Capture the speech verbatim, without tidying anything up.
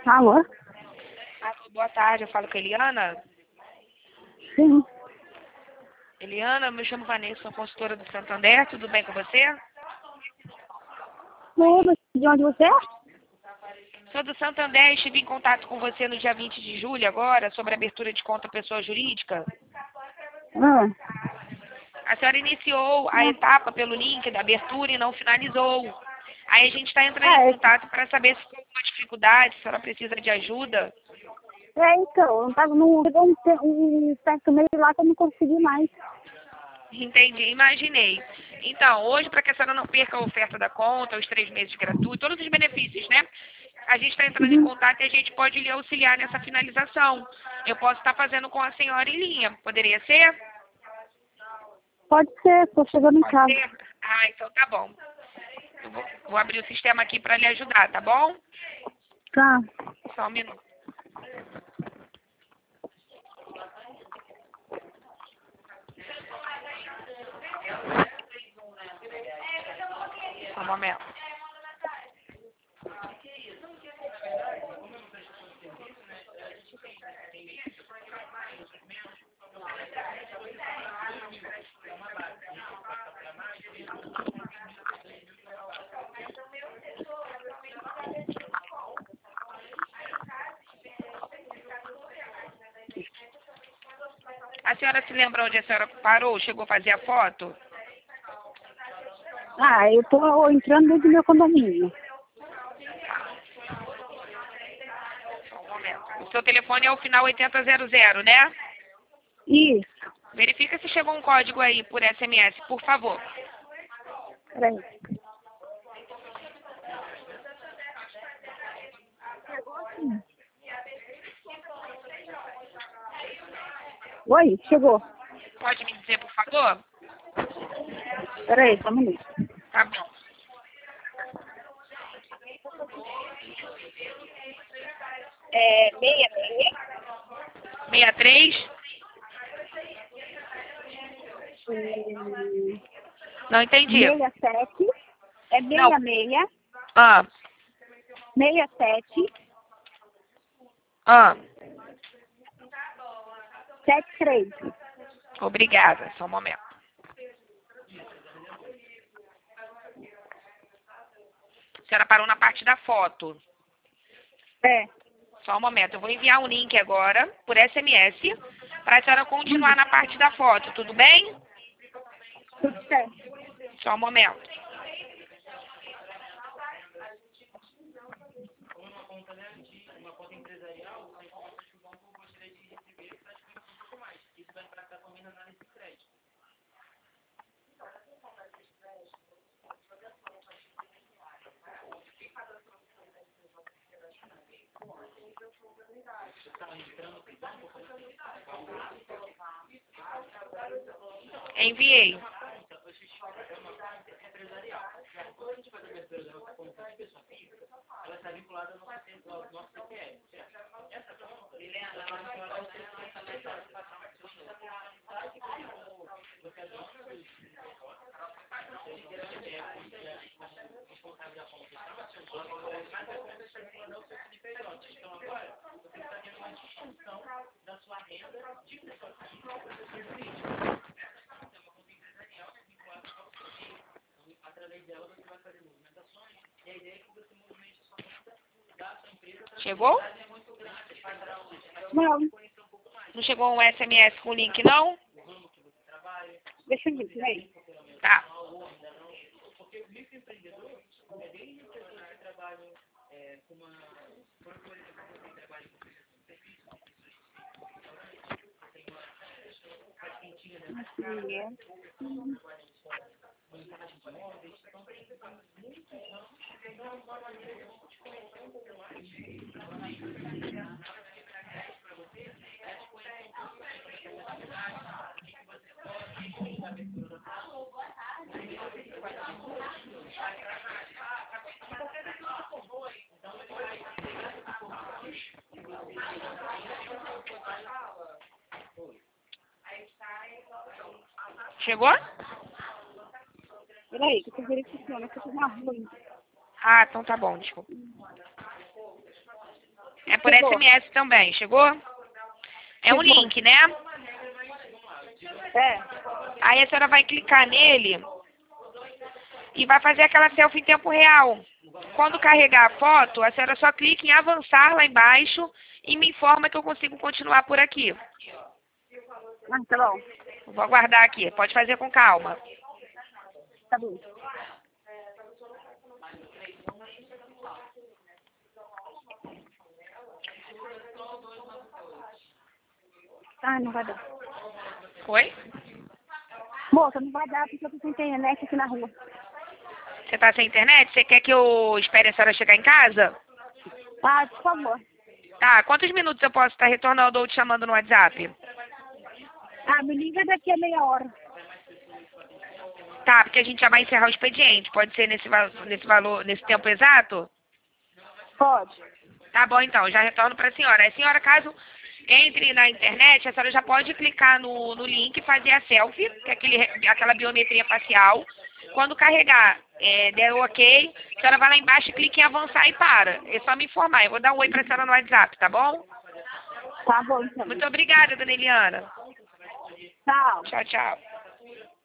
Alô? Alô, boa tarde, eu falo com a Eliana. Sim. Eliana, eu me chamo Vanessa, sou consultora do Santander, tudo bem com você? Tudo. De onde você é? Sou do Santander, estive em contato com você no dia vinte de julho agora, sobre a abertura de conta pessoa jurídica. Ah, A senhora iniciou a etapa pelo link da abertura e não finalizou. Aí a gente está entrando ah, em é, contato para saber se tem alguma dificuldade, se a senhora precisa de ajuda. é, então, eu tava num, pegou um, te- um certo meio lá que eu não consegui mais. Entendi, imaginei. Então, hoje, para que a senhora não perca a oferta da conta, os três meses gratuitos, todos os benefícios, né? A gente está entrando em Uhum. contato e a gente pode lhe auxiliar nessa finalização. Eu posso estar fazendo com a senhora em linha. Poderia ser? Pode ser, tô chegando em Pode casa. ser? Ah, então tá bom. Eu vou, vou abrir o sistema aqui para lhe ajudar, tá bom? Tá. Só um minuto. Só um momento. A senhora se lembra onde a senhora parou? Chegou a fazer a foto? Ah, eu tô entrando dentro do meu condomínio. Só um momento. O seu telefone é o final oitenta zero zero, né? Isso. Verifica se chegou um código aí por S M S, por favor. Peraí. Oi, chegou. Pode me dizer, por favor? Peraí, só um minuto. Tá bom. É meia, meia. sessenta e três? Hum, Não entendi. meia sete. É Não. meia, meia. Ah, Meia sete. ah. Sete três. Obrigada. Só um momento. A senhora parou na parte da foto. É. Só um momento. Eu vou enviar um link agora, por S M S, para a senhora continuar na parte da foto, tudo bem? Tudo certo. Só um momento. Enviei. Chegou? Não, Não chegou um S M S com o link, não? deixa eu ver, peraí. Tá. Chegou? Peraí, que eu tô verificando, que eu tô na rua. Ah, então tá bom, desculpa. por Chegou. S M S também, chegou? É um Chegou. link, né? É. Aí a senhora vai clicar nele e vai fazer aquela selfie em tempo real. Quando carregar a foto, a senhora só clica em avançar lá embaixo e me informa que eu consigo continuar por aqui. Ah, tá bom. Vou aguardar aqui. Pode fazer com calma. Tá bom. Ah, não vai dar. Oi? Moça, não vai dar porque eu tô sem internet aqui na rua. Você tá sem internet? Você quer que eu espere a senhora chegar em casa? Ah, por favor. Tá, quantos minutos eu posso estar retornando ou te chamando no WhatsApp? Ah, me liga daqui a meia hora. Tá, porque a gente já vai encerrar o expediente. Pode ser nesse, va- nesse valor, nesse tempo exato? Pode. Tá bom, então, já retorno para a senhora. A senhora, caso entre na internet, a senhora já pode clicar no, no link e fazer a selfie, que é aquele, aquela biometria facial. Quando carregar, é, der o ok, a senhora vai lá embaixo, clica em avançar e para. É só me informar. Eu vou dar um oi para a senhora no WhatsApp, tá bom? Tá bom, então. Muito obrigada, dona Eliana. Tchau. Tchau, tchau.